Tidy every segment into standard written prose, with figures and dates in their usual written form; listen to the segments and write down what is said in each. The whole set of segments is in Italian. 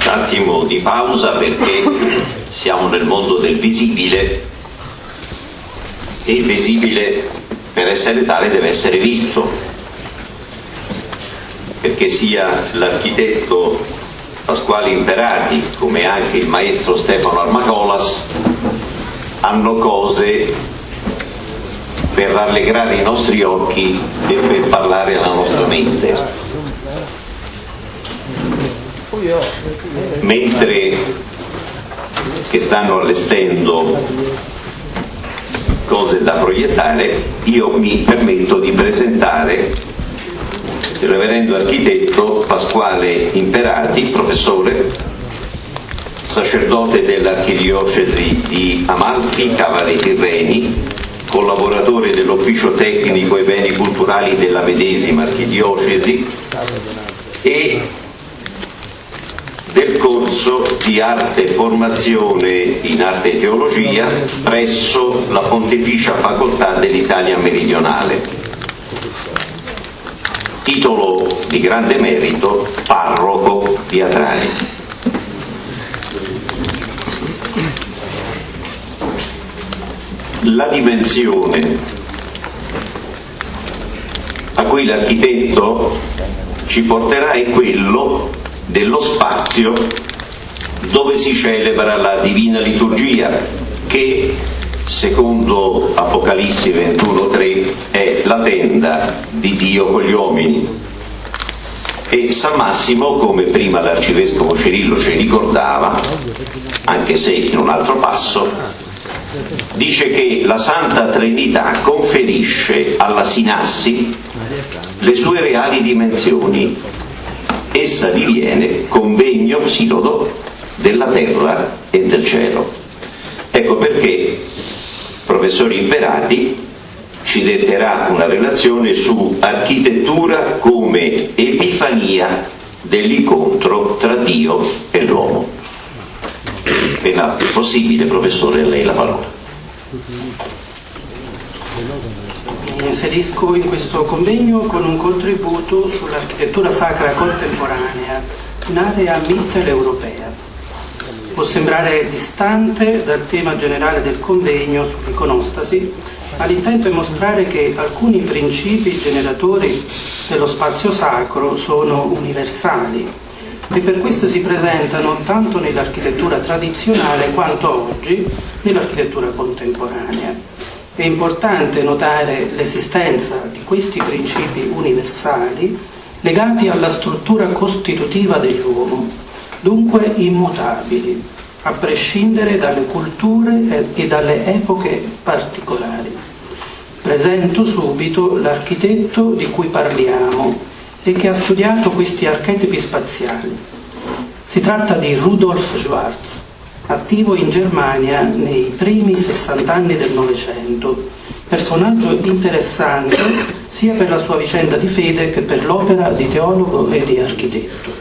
attimo di pausa perché siamo nel mondo del visibile e il visibile, per essere tale, deve essere visto, perché sia l'architetto Pasquale Imperati come anche il maestro Stefano Armacolas hanno cose per rallegrare i nostri occhi e per parlare alla nostra mente. Mentre che stanno allestendo cose da proiettare, io mi permetto di presentare il reverendo architetto Pasquale Imperati, professore, sacerdote dell'archidiocesi di Amalfi, Cavale Tirreni, collaboratore dell'ufficio tecnico e beni culturali della medesima archidiocesi e del corso di arte e formazione in arte e teologia presso la Pontificia Facoltà dell'Italia Meridionale. Titolo di grande merito: parroco di Atrani. La dimensione a cui l'architetto ci porterà è quello dello spazio dove si celebra la Divina Liturgia, che secondo Apocalisse 21:3 è la tenda di Dio con gli uomini. E San Massimo, come prima l'arcivescovo Cirillo ci ricordava, anche se in un altro passo, dice che la Santa Trinità conferisce alla sinassi le sue reali dimensioni. Essa diviene convegno sinodo della terra e del cielo. Ecco perché il professor Imperati ci detterà una relazione su architettura come epifania dell'incontro tra Dio e l'uomo. Appena possibile, professore, a lei la parola. Mi inserisco in questo convegno con un contributo sull'architettura sacra contemporanea in area mitteleuropea. Può sembrare distante dal tema generale del convegno sull'iconostasi, ma l'intento è mostrare che alcuni principi generatori dello spazio sacro sono universali e per questo si presentano tanto nell'architettura tradizionale quanto oggi nell'architettura contemporanea. È importante notare l'esistenza di questi principi universali legati alla struttura costitutiva dell'uomo, dunque immutabili, a prescindere dalle culture e dalle epoche particolari. Presento subito l'architetto di cui parliamo e che ha studiato questi archetipi spaziali. Si tratta di Rudolf Schwarz, attivo in Germania nei primi 60 anni del Novecento, personaggio interessante sia per la sua vicenda di fede che per l'opera di teologo e di architetto.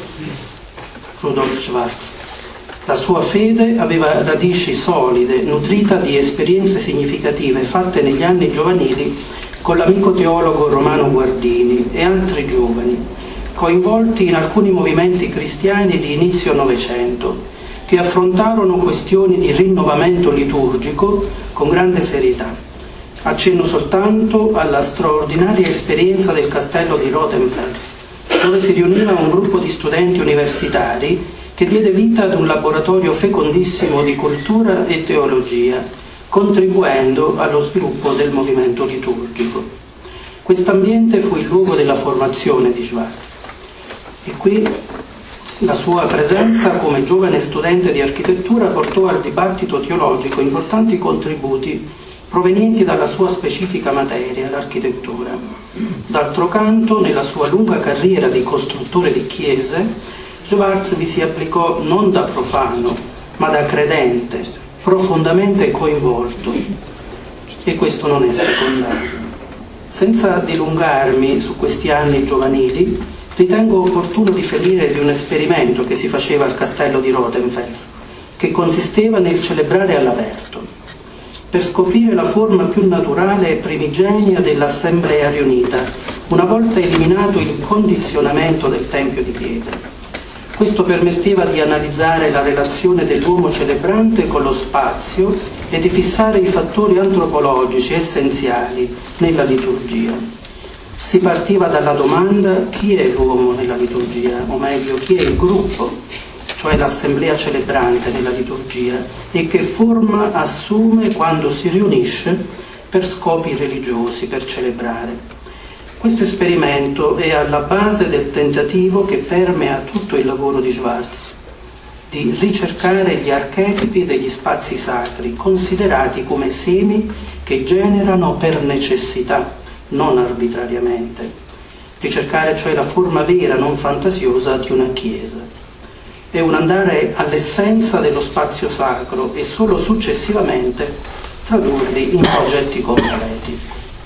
Rudolf Schwarz. La sua fede aveva radici solide, nutrita di esperienze significative fatte negli anni giovanili con l'amico teologo Romano Guardini e altri giovani, coinvolti in alcuni movimenti cristiani di inizio Novecento, che affrontarono questioni di rinnovamento liturgico con grande serietà. Accenno soltanto alla straordinaria esperienza del castello di Rothenfels, dove si riuniva un gruppo di studenti universitari che diede vita ad un laboratorio fecondissimo di cultura e teologia, contribuendo allo sviluppo del movimento liturgico. Quest'ambiente fu il luogo della formazione di Schwarz. E qui la sua presenza come giovane studente di architettura portò al dibattito teologico importanti contributi provenienti dalla sua specifica materia, l'architettura. D'altro canto, nella sua lunga carriera di costruttore di chiese, Schwarz vi si applicò non da profano, ma da credente, profondamente coinvolto. E questo non è secondario. Senza dilungarmi su questi anni giovanili, ritengo opportuno riferire di un esperimento che si faceva al castello di Rothenfels, che consisteva nel celebrare all'aperto, per scoprire la forma più naturale e primigenia dell'assemblea riunita, una volta eliminato il condizionamento del tempio di pietra. Questo permetteva di analizzare la relazione dell'uomo celebrante con lo spazio e di fissare i fattori antropologici essenziali nella liturgia. Si partiva dalla domanda: chi è l'uomo nella liturgia? O meglio, chi è il gruppo, cioè l'assemblea celebrante nella liturgia, e che forma assume quando si riunisce per scopi religiosi, per celebrare. Questo esperimento è alla base del tentativo che permea tutto il lavoro di Schwartz, di ricercare gli archetipi degli spazi sacri, considerati come semi che generano per necessità, non arbitrariamente. Ricercare cioè la forma vera, non fantasiosa, di una chiesa. È un andare all'essenza dello spazio sacro e solo successivamente tradurli in progetti completi.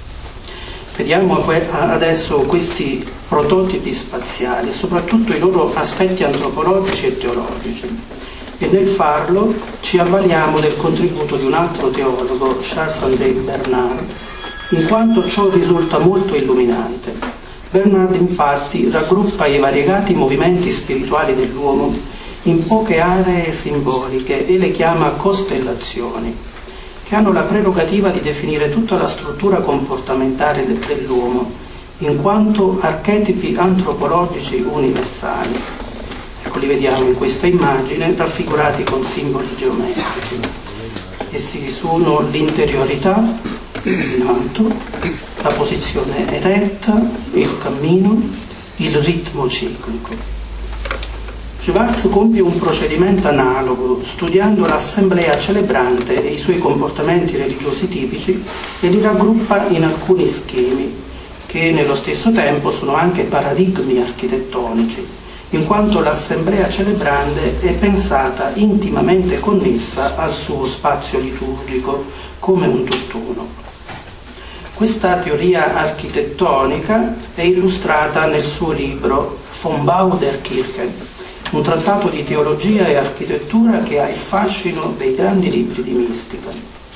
Vediamo adesso questi prototipi spaziali e soprattutto i loro aspetti antropologici e teologici. E nel farlo ci avvaliamo del contributo di un altro teologo, Charles-André Bernard, in quanto ciò risulta molto illuminante. Bernard infatti raggruppa i variegati movimenti spirituali dell'uomo in poche aree simboliche e le chiama costellazioni, che hanno la prerogativa di definire tutta la struttura comportamentale dell'uomo, in quanto archetipi antropologici universali. Ecco, li vediamo in questa immagine, raffigurati con simboli geometrici. Essi sono l'interiorità, in alto, la posizione eretta, il cammino, il ritmo ciclico. Schwartz compie un procedimento analogo, studiando l'assemblea celebrante e i suoi comportamenti religiosi tipici, e li raggruppa in alcuni schemi, che nello stesso tempo sono anche paradigmi architettonici, in quanto l'assemblea celebrante è pensata intimamente connessa al suo spazio liturgico come un tutt'uno. Questa teoria architettonica è illustrata nel suo libro Vom Bau der Kirche, un trattato di teologia e architettura che ha il fascino dei grandi libri di mistica.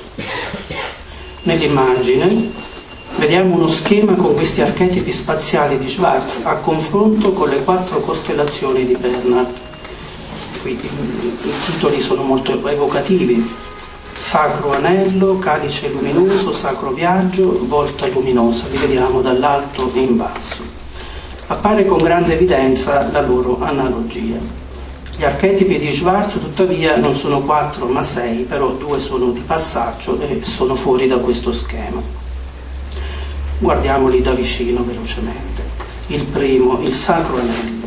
Nell'immagine vediamo uno schema con questi archetipi spaziali di Schwartz a confronto con le 4 costellazioni di Bernard. Qui i titoli sono molto evocativi: Sacro Anello, Calice Luminoso, Sacro Viaggio, Volta Luminosa. Li vediamo dall'alto in basso. Appare con grande evidenza la loro analogia. Gli archetipi di Schwartz tuttavia non sono 4 ma 6, però 2 sono di passaggio e sono fuori da questo schema. Guardiamoli da vicino velocemente. Il primo, il Sacro Anello,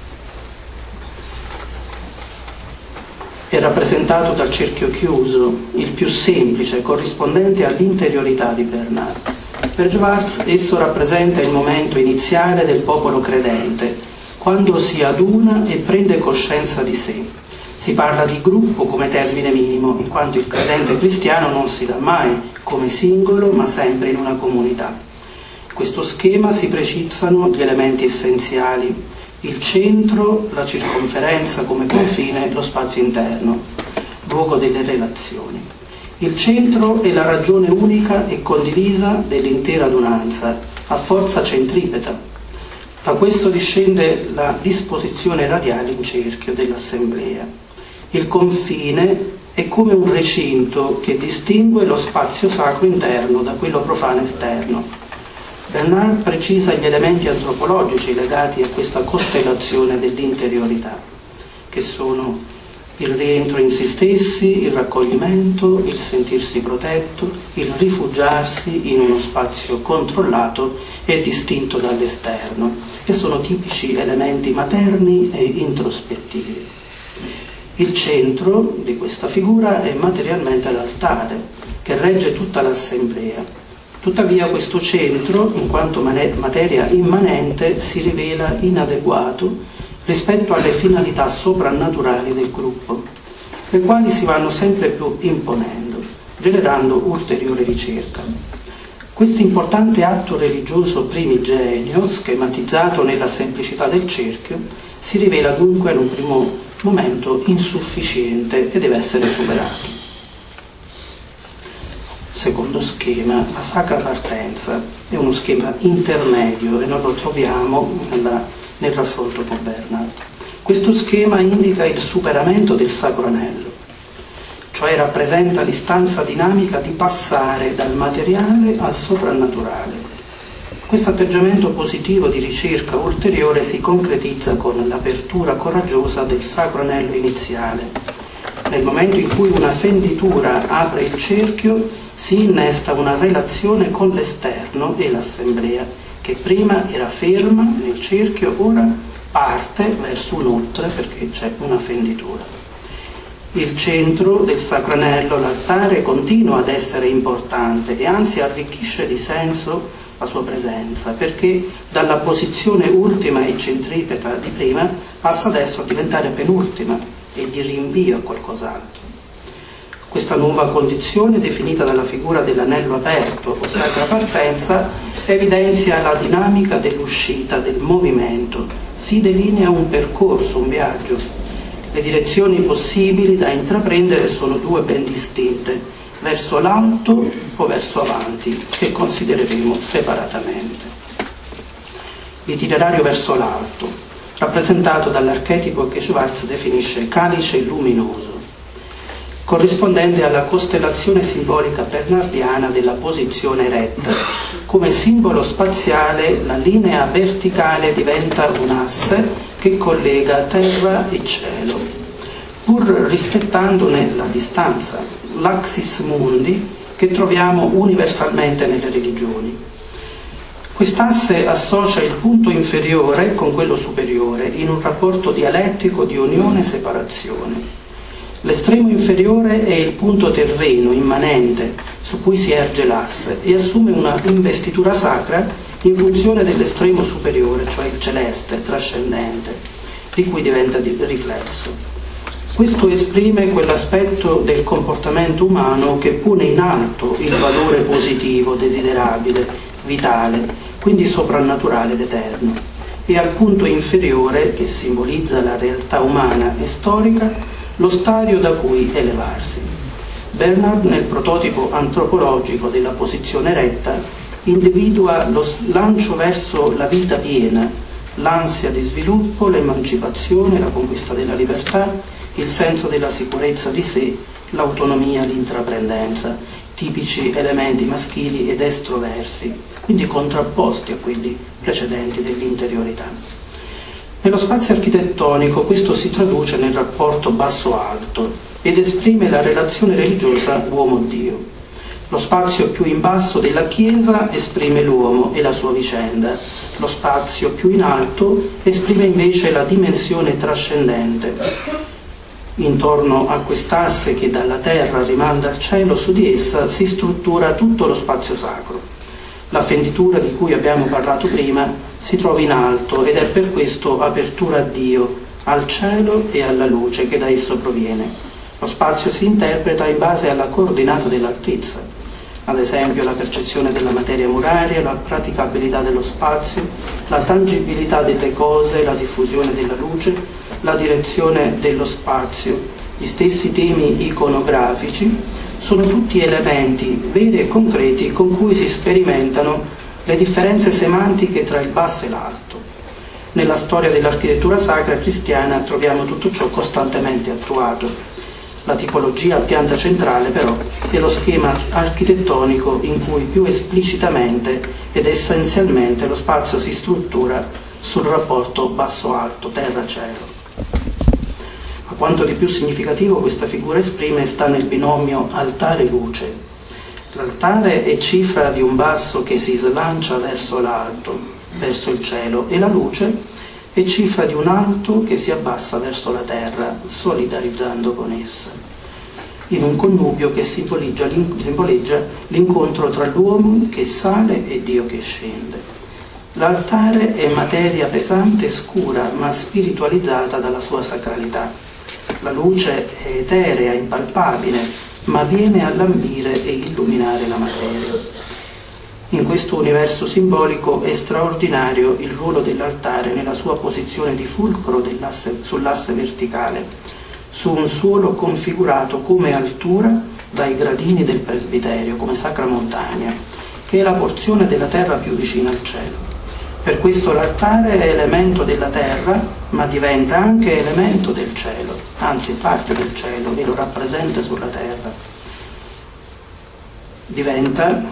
è rappresentato dal cerchio chiuso, il più semplice, corrispondente all'interiorità di Bernard. Per Schwartz esso rappresenta il momento iniziale del popolo credente, quando si aduna e prende coscienza di sé. Si parla di gruppo come termine minimo, in quanto il credente cristiano non si dà mai come singolo, ma sempre in una comunità. In questo schema si precisano gli elementi essenziali: il centro, la circonferenza come confine, lo spazio interno, luogo delle relazioni. Il centro è la ragione unica e condivisa dell'intera adunanza, a forza centripeta. Da questo discende la disposizione radiale in cerchio dell'assemblea. Il confine è come un recinto che distingue lo spazio sacro interno da quello profano esterno. Bernard precisa gli elementi antropologici legati a questa costellazione dell'interiorità, che sono il rientro in se stessi, il raccoglimento, il sentirsi protetto, il rifugiarsi in uno spazio controllato e distinto dall'esterno, e sono tipici elementi materni e introspettivi. Il centro di questa figura è materialmente l'altare, che regge tutta l'assemblea. Tuttavia questo centro, in quanto materia immanente, si rivela inadeguato rispetto alle finalità soprannaturali del gruppo, le quali si vanno sempre più imponendo, generando ulteriore ricerca. Questo importante atto religioso primigenio, schematizzato nella semplicità del cerchio, si rivela dunque in un primo momento insufficiente e deve essere superato. Secondo schema, la Sacra Partenza è uno schema intermedio e non lo troviamo nel raffronto con Bernard. Questo schema indica il superamento del Sacro Anello, cioè rappresenta l'istanza dinamica di passare dal materiale al soprannaturale. Questo atteggiamento positivo di ricerca ulteriore si concretizza con l'apertura coraggiosa del Sacro Anello iniziale. Nel momento in cui una fenditura apre il cerchio, si innesta una relazione con l'esterno e l'assemblea, che prima era ferma nel cerchio, ora parte verso un'oltre perché c'è una fenditura. Il centro del Sacro Anello, l'altare, continua ad essere importante e anzi arricchisce di senso la sua presenza, perché dalla posizione ultima e centripeta di prima passa adesso a diventare penultima e di rinvio a qualcos'altro. Questa nuova condizione, definita dalla figura dell'anello aperto o sacra partenza, evidenzia la dinamica dell'uscita, del movimento, si delinea un percorso, un viaggio. Le direzioni possibili da intraprendere sono due ben distinte, verso l'alto o verso avanti, che considereremo separatamente. L'itinerario verso l'alto, rappresentato dall'archetipo che Schwartz definisce calice luminoso, corrispondente alla costellazione simbolica bernardiana della posizione retta. Come simbolo spaziale, la linea verticale diventa un asse che collega terra e cielo, pur rispettandone la distanza, l'axis mundi che troviamo universalmente nelle religioni. Quest'asse associa il punto inferiore con quello superiore in un rapporto dialettico di unione e separazione. L'estremo inferiore è il punto terreno, immanente, su cui si erge l'asse e assume una investitura sacra in funzione dell'estremo superiore, cioè il celeste, trascendente, di cui diventa riflesso. Questo esprime quell'aspetto del comportamento umano che pone in alto il valore positivo, desiderabile, vitale, quindi soprannaturale ed eterno, e al punto inferiore, che simbolizza la realtà umana e storica, lo stadio da cui elevarsi. Bernard, nel prototipo antropologico della posizione retta, individua lo lancio verso la vita piena, l'ansia di sviluppo, l'emancipazione, la conquista della libertà, il senso della sicurezza di sé, l'autonomia, l'intraprendenza, tipici elementi maschili ed estroversi, quindi contrapposti a quelli precedenti dell'interiorità. Nello spazio architettonico questo si traduce nel rapporto basso-alto ed esprime la relazione religiosa uomo-Dio. Lo spazio più in basso della Chiesa esprime l'uomo e la sua vicenda, lo spazio più in alto esprime invece la dimensione trascendente. Intorno a quest'asse che dalla terra rimanda al cielo, su di essa si struttura tutto lo spazio sacro. La fenditura di cui abbiamo parlato prima si trova in alto ed è per questo apertura a Dio, al cielo e alla luce che da esso proviene. Lo spazio si interpreta in base alla coordinata dell'altezza, ad esempio la percezione della materia muraria, la praticabilità dello spazio, la tangibilità delle cose, la diffusione della luce, la direzione dello spazio, gli stessi temi iconografici, sono tutti elementi veri e concreti con cui si sperimentano le differenze semantiche tra il basso e l'alto. Nella storia dell'architettura sacra cristiana troviamo tutto ciò costantemente attuato. La tipologia a pianta centrale però è lo schema architettonico in cui più esplicitamente ed essenzialmente lo spazio si struttura sul rapporto basso-alto, terra-cielo. Ma quanto di più significativo questa figura esprime sta nel binomio altare-luce. L'altare è cifra di un basso che si slancia verso l'alto, verso il cielo, e la luce è cifra di un alto che si abbassa verso la terra, solidarizzando con essa, in un connubio che simboleggia l'incontro tra l'uomo che sale e Dio che scende. L'altare è materia pesante e scura, ma spiritualizzata dalla sua sacralità. La luce è eterea, impalpabile, ma viene a lambire e illuminare la materia. In questo universo simbolico è straordinario il ruolo dell'altare nella sua posizione di fulcro sull'asse verticale, su un suolo configurato come altura dai gradini del presbiterio, come sacra montagna, che è la porzione della terra più vicina al cielo. Per questo l'altare è elemento della terra, ma diventa anche elemento del cielo, anzi parte del cielo e lo rappresenta sulla terra. Diventa,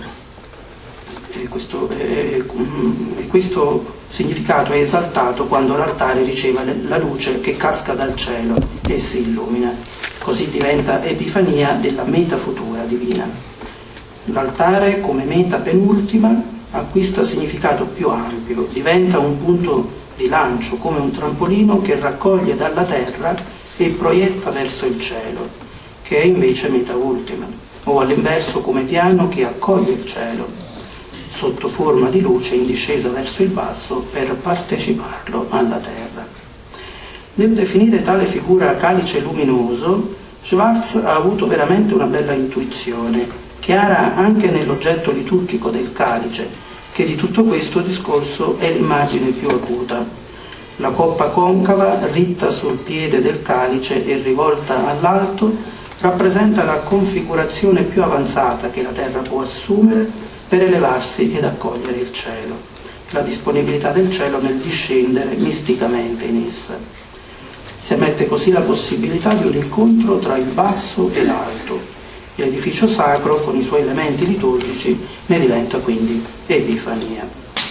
questo significato è esaltato quando l'altare riceve la luce che casca dal cielo e si illumina. Così diventa epifania della meta futura divina. L'altare, come meta penultima, acquista significato più ampio, diventa un punto di lancio, come un trampolino che raccoglie dalla terra e proietta verso il cielo, che è invece meta ultima, o all'inverso come piano che accoglie il cielo, sotto forma di luce in discesa verso il basso per parteciparlo alla terra. Nel definire tale figura calice luminoso, Schwartz ha avuto veramente una bella intuizione, chiara anche nell'oggetto liturgico del calice, che di tutto questo discorso è l'immagine più acuta. La coppa concava, ritta sul piede del calice e rivolta all'alto, rappresenta la configurazione più avanzata che la terra può assumere per elevarsi ed accogliere il cielo, la disponibilità del cielo nel discendere misticamente in essa. Si ammette così la possibilità di un incontro tra il basso e l'alto. L'edificio sacro, con i suoi elementi liturgici, ne diventa quindi epifania.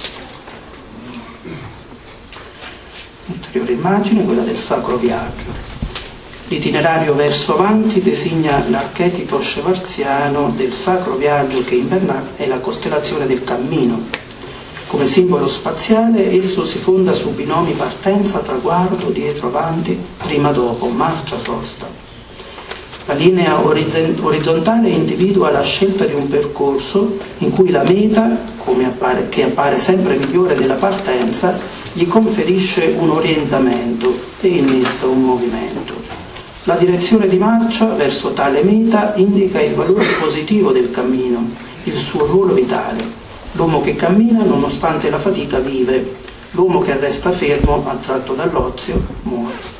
Ulteriore immagine, quella del sacro viaggio. L'itinerario verso avanti designa l'archetipo schwarziano del sacro viaggio che in Bernard è la costellazione del cammino. Come simbolo spaziale esso si fonda su binomi partenza, traguardo, dietro, avanti, prima, dopo, marcia, sosta. La linea orizzontale individua la scelta di un percorso in cui la meta, che appare sempre migliore della partenza, gli conferisce un orientamento e innesta un movimento. La direzione di marcia verso tale meta indica il valore positivo del cammino, il suo ruolo vitale. L'uomo che cammina, nonostante la fatica, vive. L'uomo che resta fermo, attratto dall'ozio, muore.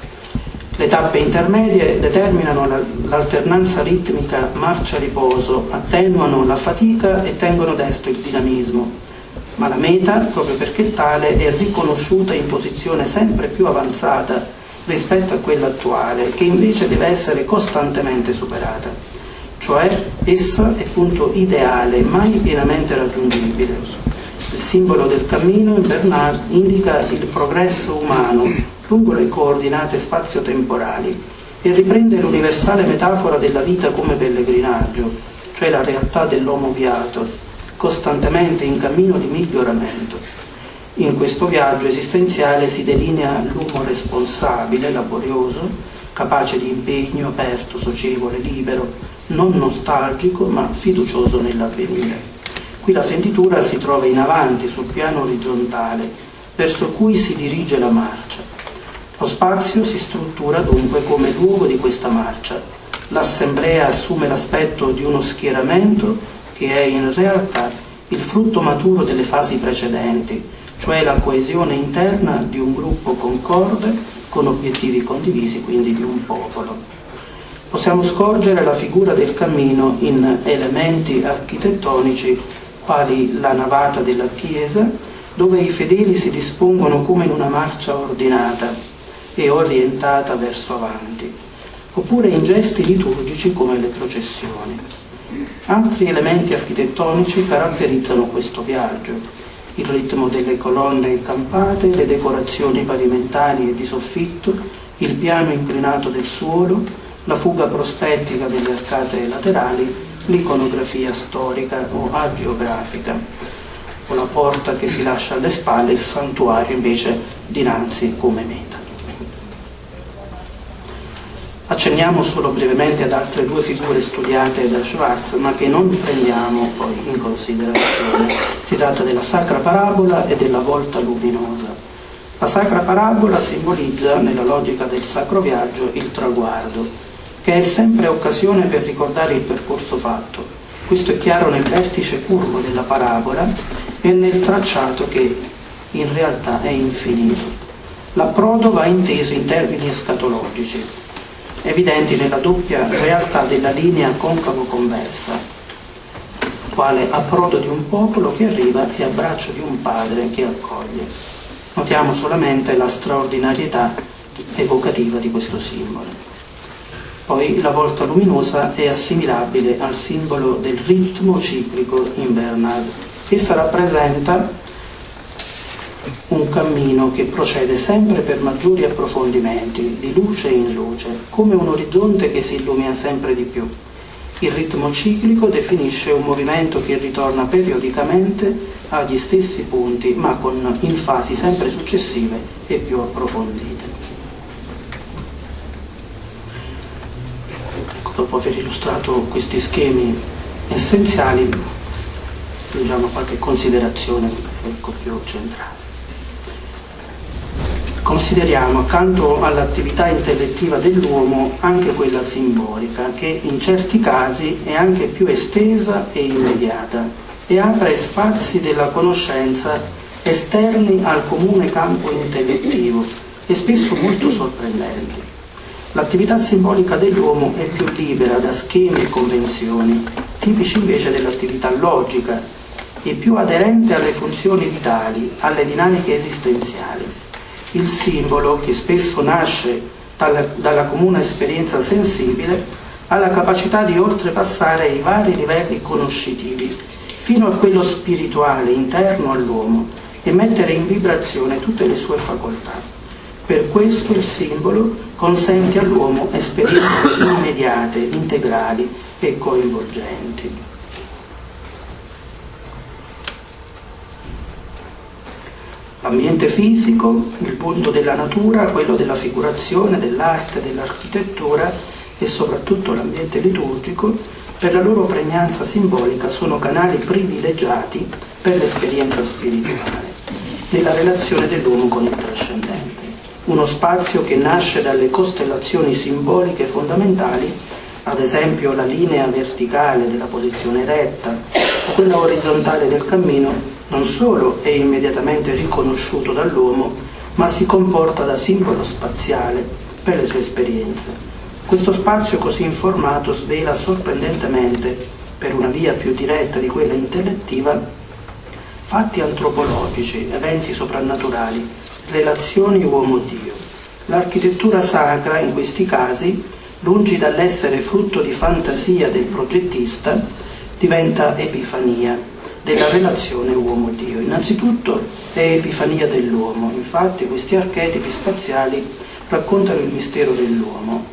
Le tappe intermedie determinano l'alternanza ritmica marcia-riposo, attenuano la fatica e tengono desto il dinamismo. Ma la meta, proprio perché tale, è riconosciuta in posizione sempre più avanzata rispetto a quella attuale, che invece deve essere costantemente superata. Cioè, essa è punto ideale, mai pienamente raggiungibile. Il simbolo del cammino in Bernard indica il progresso umano lungo le coordinate spazio-temporali e riprende l'universale metafora della vita come pellegrinaggio, cioè la realtà dell'homo viator, costantemente in cammino di miglioramento. In questo viaggio esistenziale si delinea l'uomo responsabile, laborioso, capace di impegno, aperto, socievole, libero, non nostalgico ma fiducioso nell'avvenire. Qui la fenditura si trova in avanti sul piano orizzontale, verso cui si dirige la marcia. Lo spazio si struttura dunque come luogo di questa marcia. L'assemblea assume l'aspetto di uno schieramento che è in realtà il frutto maturo delle fasi precedenti, cioè la coesione interna di un gruppo concorde con obiettivi condivisi, quindi di un popolo. Possiamo scorgere la figura del cammino in elementi architettonici quali la navata della chiesa, dove i fedeli si dispongono come in una marcia ordinata e orientata verso avanti, oppure in gesti liturgici come le processioni. Altri elementi architettonici caratterizzano questo viaggio: il ritmo delle colonne incampate, le decorazioni pavimentali e di soffitto, il piano inclinato del suolo, la fuga prospettica delle arcate laterali, l'iconografia storica o agiografica, o la porta che si lascia alle spalle, il santuario invece dinanzi come meta. Accenniamo solo brevemente ad altre due figure studiate da Schwartz, ma che non prendiamo poi in considerazione. Si tratta della Sacra Parabola e della Volta Luminosa. La Sacra Parabola simbolizza, nella logica del Sacro Viaggio, il traguardo, che è sempre occasione per ricordare il percorso fatto. Questo è chiaro nel vertice curvo della parabola e nel tracciato che in realtà è infinito. L'approdo va inteso in termini escatologici, evidenti nella doppia realtà della linea concavo-convessa. quale approdo di un popolo che arriva e abbraccio di un padre che accoglie. Notiamo solamente la straordinarietà evocativa di questo simbolo. Poi la volta luminosa è assimilabile al simbolo del ritmo ciclico in Bernard. Essa rappresenta un cammino che procede sempre per maggiori approfondimenti, di luce in luce, come un orizzonte che si illumina sempre di più. Il ritmo ciclico definisce un movimento che ritorna periodicamente agli stessi punti, ma in fasi sempre successive e più approfondite. Dopo aver illustrato questi schemi essenziali, aggiungiamo qualche considerazione più centrale. Consideriamo accanto all'attività intellettiva dell'uomo anche quella simbolica, che in certi casi è anche più estesa e immediata e apre spazi della conoscenza esterni al comune campo intellettivo e spesso molto sorprendenti. L'attività simbolica dell'uomo è più libera da schemi e convenzioni, tipici invece dell'attività logica, e più aderente alle funzioni vitali, alle dinamiche esistenziali. Il simbolo, che spesso nasce dalla comune esperienza sensibile, ha la capacità di oltrepassare i vari livelli conoscitivi, fino a quello spirituale interno all'uomo, e mettere in vibrazione tutte le sue facoltà. Per questo il simbolo consente all'uomo esperienze immediate, integrali e coinvolgenti. L'ambiente fisico, il punto della natura, quello della figurazione, dell'arte, dell'architettura e soprattutto l'ambiente liturgico, per la loro pregnanza simbolica sono canali privilegiati per l'esperienza spirituale, nella relazione dell'uomo con il trascendente. Uno spazio che nasce dalle costellazioni simboliche fondamentali, ad esempio la linea verticale della posizione retta o quella orizzontale del cammino, non solo è immediatamente riconosciuto dall'uomo, ma si comporta da simbolo spaziale per le sue esperienze. Questo spazio così informato svela sorprendentemente, per una via più diretta di quella intellettiva, fatti antropologici, eventi soprannaturali, relazioni uomo-Dio. L'architettura sacra, in questi casi, lungi dall'essere frutto di fantasia del progettista, diventa epifania della relazione uomo-Dio. Innanzitutto è epifania dell'uomo, infatti questi archetipi spaziali raccontano il mistero dell'uomo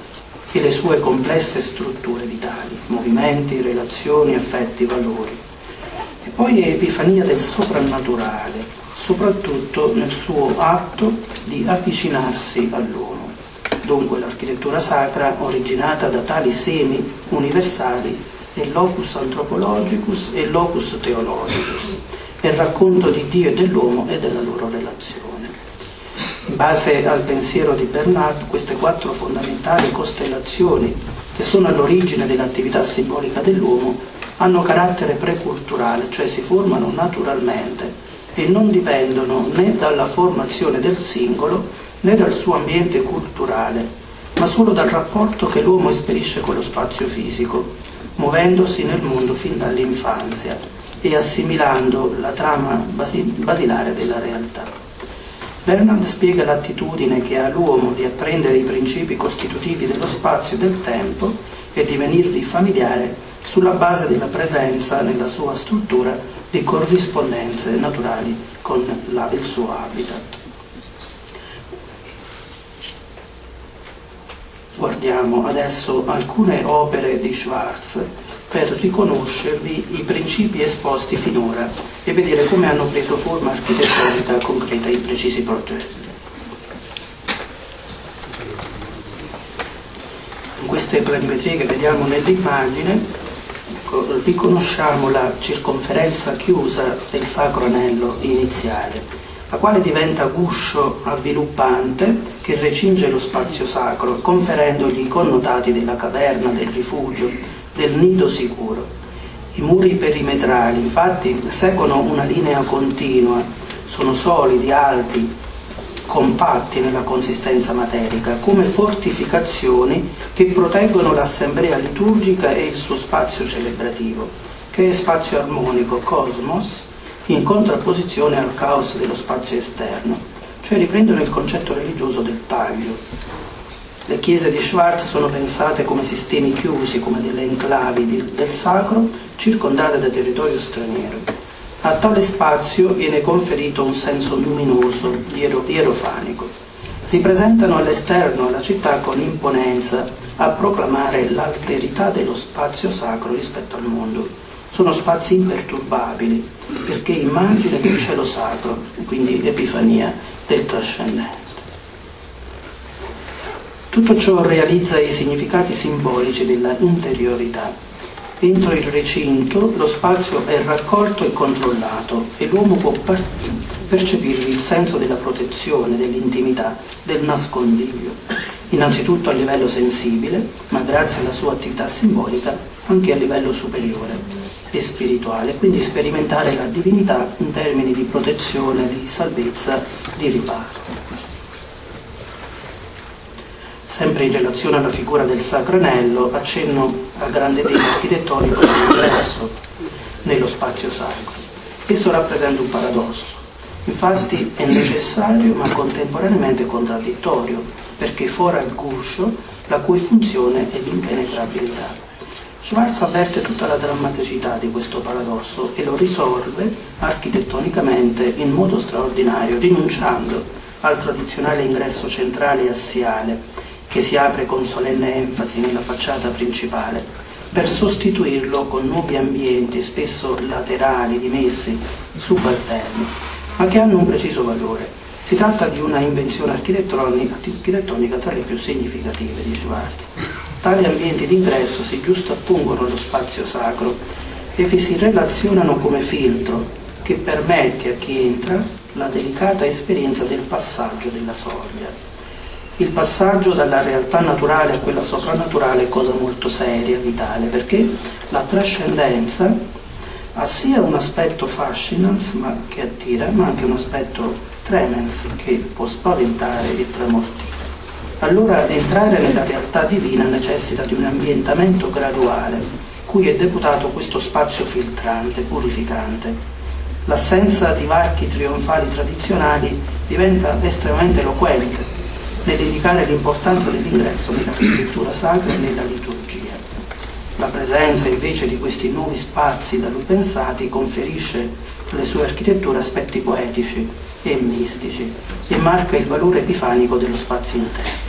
e le sue complesse strutture vitali, movimenti, relazioni, affetti, valori. E poi è epifania del soprannaturale, soprattutto nel suo atto di avvicinarsi all'uomo. Dunque l'architettura sacra, originata da tali semi universali, è locus anthropologicus e locus theologicus, è il racconto di Dio e dell'uomo e della loro relazione. In base al pensiero di Bernard, queste 4 fondamentali costellazioni, che sono all'origine dell'attività simbolica dell'uomo, hanno carattere preculturale, cioè si formano naturalmente e non dipendono né dalla formazione del singolo né dal suo ambiente culturale, ma solo dal rapporto che l'uomo esperisce con lo spazio fisico, muovendosi nel mondo fin dall'infanzia e assimilando la trama basilare della realtà. Bernard spiega l'attitudine che ha l'uomo di apprendere i principi costitutivi dello spazio e del tempo e divenirli familiare sulla base della presenza nella sua struttura di corrispondenze naturali con il suo habitat. Guardiamo adesso alcune opere di Schwartz per riconoscervi i principi esposti finora e vedere come hanno preso forma architettonica concreta in precisi progetti. In queste planimetrie che vediamo nell'immagine riconosciamo la circonferenza chiusa del sacro anello iniziale, la quale diventa guscio avviluppante che recinge lo spazio sacro, conferendogli i connotati della caverna, del rifugio, del nido sicuro. I muri perimetrali, infatti, seguono una linea continua, sono solidi, alti, compatti nella consistenza materica, come fortificazioni che proteggono l'assemblea liturgica e il suo spazio celebrativo, che è spazio armonico, cosmos, in contrapposizione al caos dello spazio esterno, cioè riprendono il concetto religioso del taglio. Le chiese di Schwartz sono pensate come sistemi chiusi, come delle enclavi del sacro, circondate da territorio straniero. A tale spazio viene conferito un senso luminoso, ierofanico. Si presentano all'esterno alla città con imponenza a proclamare l'alterità dello spazio sacro rispetto al mondo. Sono spazi imperturbabili, perché immagine del cielo sacro, quindi epifania del trascendente. Tutto ciò realizza i significati simbolici della interiorità. Entro il recinto lo spazio è raccolto e controllato e l'uomo può percepire il senso della protezione, dell'intimità, del nascondiglio, innanzitutto a livello sensibile, ma grazie alla sua attività simbolica anche a livello superiore e spirituale, quindi sperimentare la divinità in termini di protezione, di salvezza, di riparo. Sempre in relazione alla figura del Sacro Anello, accenno al grande tema architettonico dell'ingresso nello spazio sacro. Esso rappresenta un paradosso. Infatti è necessario ma contemporaneamente contraddittorio, perché fora il guscio la cui funzione è l'impenetrabilità. Schwartz avverte tutta la drammaticità di questo paradosso e lo risolve architettonicamente in modo straordinario, rinunciando al tradizionale ingresso centrale e assiale che si apre con solenne enfasi nella facciata principale, per sostituirlo con nuovi ambienti, spesso laterali, dimessi, subalterni, ma che hanno un preciso valore. Si tratta di una invenzione architettonica tra le più significative di Schwartz. Tali ambienti d'ingresso si giustappongono allo spazio sacro e vi si relazionano come filtro che permette a chi entra la delicata esperienza del passaggio della soglia. Il passaggio dalla realtà naturale a quella soprannaturale è cosa molto seria, vitale, perché la trascendenza ha sia un aspetto fascinans, che attira, ma anche un aspetto tremens, che può spaventare e tramortire. Allora entrare nella realtà divina necessita di un ambientamento graduale, cui è deputato questo spazio filtrante, purificante. L'assenza di varchi trionfali tradizionali diventa estremamente eloquente nell'indicare l'importanza dell'ingresso nell'architettura sacra e nella liturgia. La presenza invece di questi nuovi spazi da lui pensati conferisce alle sue architetture aspetti poetici e mistici e marca il valore epifanico dello spazio interno.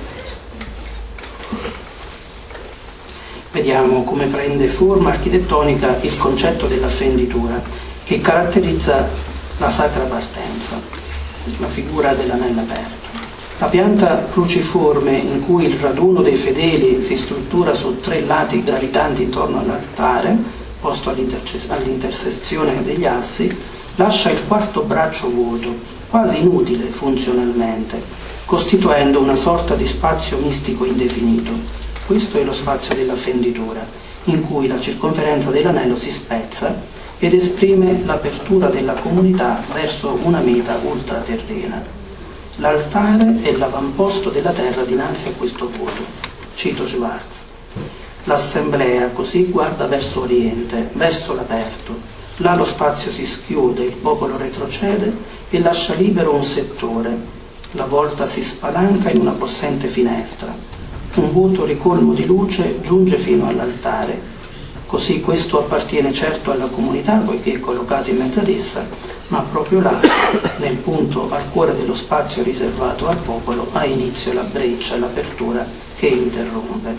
Vediamo come prende forma architettonica il concetto della fenditura che caratterizza la sacra partenza, la figura dell'anello aperto. La pianta cruciforme in cui il raduno dei fedeli si struttura su 3 lati gravitanti intorno all'altare, posto all'intersezione degli assi, lascia il quarto braccio vuoto, quasi inutile funzionalmente, costituendo una sorta di spazio mistico indefinito. Questo è lo spazio della fenditura, in cui la circonferenza dell'anello si spezza ed esprime l'apertura della comunità verso una meta ultraterrena. L'altare è l'avamposto della terra dinanzi a questo vuoto. Cito Schwartz. L'assemblea così guarda verso oriente, verso l'aperto. Là lo spazio si schiude, il popolo retrocede e lascia libero un settore. La volta si spalanca in una possente finestra. Un vuoto ricolmo di luce giunge fino all'altare. Così questo appartiene certo alla comunità, poiché è collocato in mezzo ad essa, ma proprio là, nel punto al cuore dello spazio riservato al popolo, ha inizio la breccia, l'apertura che interrompe.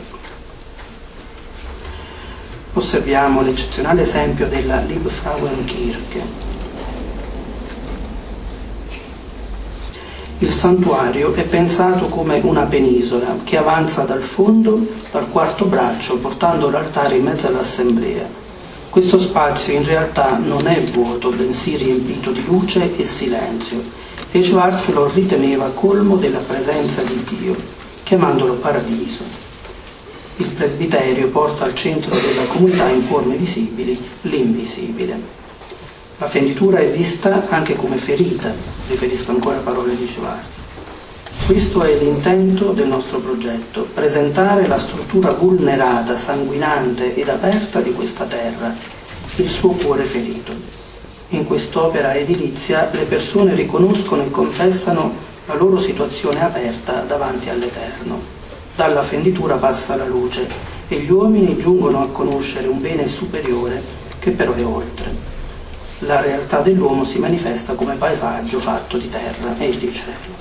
Osserviamo l'eccezionale esempio della Liebfrauenkirche. Il santuario è pensato come una penisola che avanza dal fondo, dal quarto braccio, portando l'altare in mezzo all'assemblea. Questo spazio in realtà non è vuoto, bensì riempito di luce e silenzio, e Schwartz lo riteneva colmo della presenza di Dio, chiamandolo paradiso. Il presbiterio porta al centro della comunità in forme visibili l'invisibile. La fenditura è vista anche come ferita, riferisco ancora parole di Schwartz. Questo è l'intento del nostro progetto, presentare la struttura vulnerata, sanguinante ed aperta di questa terra, il suo cuore ferito. In quest'opera edilizia le persone riconoscono e confessano la loro situazione aperta davanti all'Eterno. Dalla fenditura passa la luce e gli uomini giungono a conoscere un bene superiore che però è oltre. La realtà dell'uomo si manifesta come paesaggio fatto di terra e di cielo.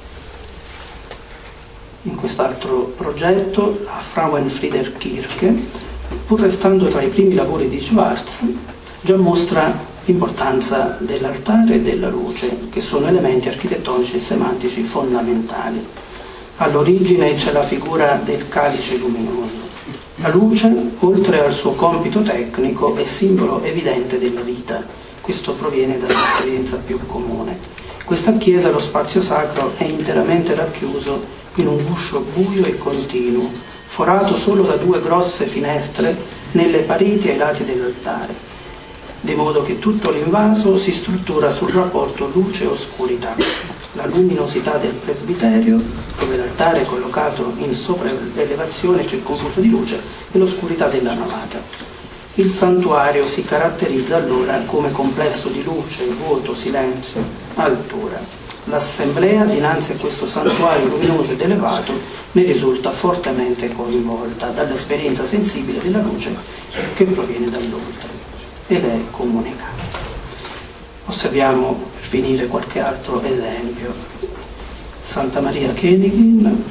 In quest'altro progetto, la Frauenfriederkirche, pur restando tra i primi lavori di Schwarz, già mostra l'importanza dell'altare e della luce, che sono elementi architettonici e semantici fondamentali. All'origine c'è la figura del calice luminoso. La luce, oltre al suo compito tecnico, è simbolo evidente della vita. Questo proviene dall'esperienza più comune. In questa chiesa lo spazio sacro è interamente racchiuso in un guscio buio e continuo, forato solo da 2 grosse finestre nelle pareti ai lati dell'altare, di modo che tutto l'invaso si struttura sul rapporto luce-oscurità. La luminosità del presbiterio, dove l'altare è collocato in sopraelevazione circonfuso di luce, e l'oscurità della navata. Il santuario si caratterizza allora come complesso di luce, vuoto, silenzio, altura. L'assemblea dinanzi a questo santuario luminoso ed elevato ne risulta fortemente coinvolta dall'esperienza sensibile della luce che proviene dall'oltre ed è comunicata. Osserviamo per finire qualche altro esempio. Santa Maria Königin.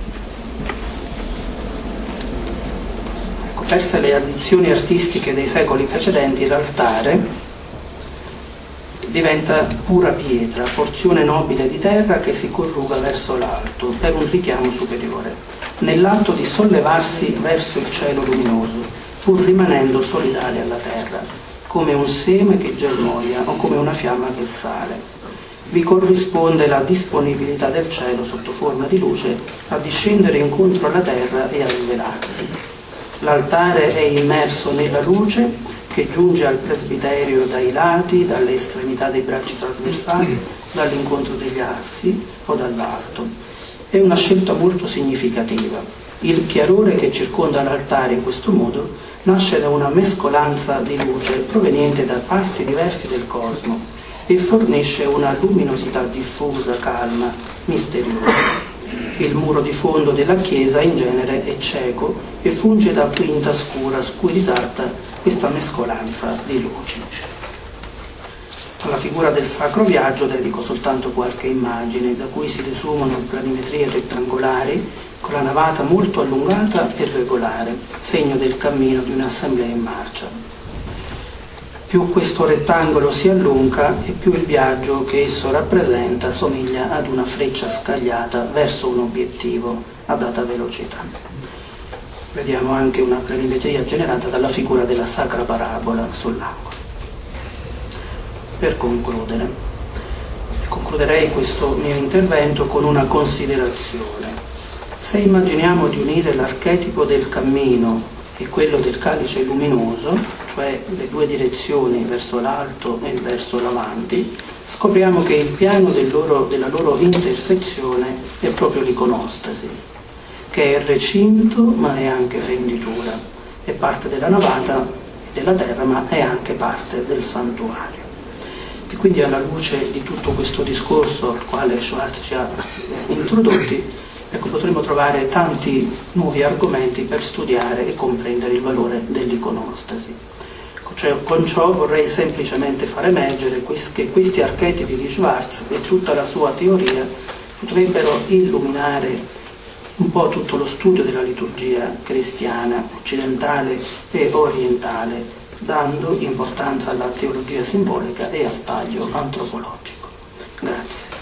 Ecco, perse le addizioni artistiche dei secoli precedenti, l'altare diventa pura pietra, porzione nobile di terra che si corruga verso l'alto per un richiamo superiore, nell'atto di sollevarsi verso il cielo luminoso, pur rimanendo solidale alla terra, come un seme che germoglia o come una fiamma che sale. Vi corrisponde la disponibilità del cielo sotto forma di luce a discendere incontro alla terra e a svelarsi. L'altare è immerso nella luce che giunge al presbiterio dai lati, dalle estremità dei bracci trasversali, dall'incontro degli assi o dall'alto. È una scelta molto significativa. Il chiarore che circonda l'altare in questo modo nasce da una mescolanza di luce proveniente da parti diverse del cosmo e fornisce una luminosità diffusa, calma, misteriosa. Il muro di fondo della chiesa in genere è cieco e funge da quinta scura su cui risalta questa mescolanza di luci. Alla figura del Sacro Viaggio dedico soltanto qualche immagine, da cui si desumono planimetrie rettangolari con la navata molto allungata e regolare, segno del cammino di un'assemblea in marcia. Più questo rettangolo si allunga e più il viaggio che esso rappresenta somiglia ad una freccia scagliata verso un obiettivo ad alta velocità. Vediamo anche una planimetria generata dalla figura della Sacra Parabola sull'angolo. Per concludere, concluderei questo mio intervento con una considerazione. Se immaginiamo di unire l'archetipo del cammino e quello del calice luminoso, cioè le 2 direzioni verso l'alto e verso l'avanti, scopriamo che il piano della loro intersezione è proprio l'iconostasi, che è recinto ma è anche fenditura, è parte della navata e della terra ma è anche parte del santuario. E quindi alla luce di tutto questo discorso al quale Schwarz ci ha introdotti, ecco, potremo trovare tanti nuovi argomenti per studiare e comprendere il valore dell'iconostasi. Cioè, con ciò vorrei semplicemente far emergere che questi archetipi di Schwarz e tutta la sua teoria potrebbero illuminare un po' tutto lo studio della liturgia cristiana, occidentale e orientale, dando importanza alla teologia simbolica e al taglio antropologico. Grazie.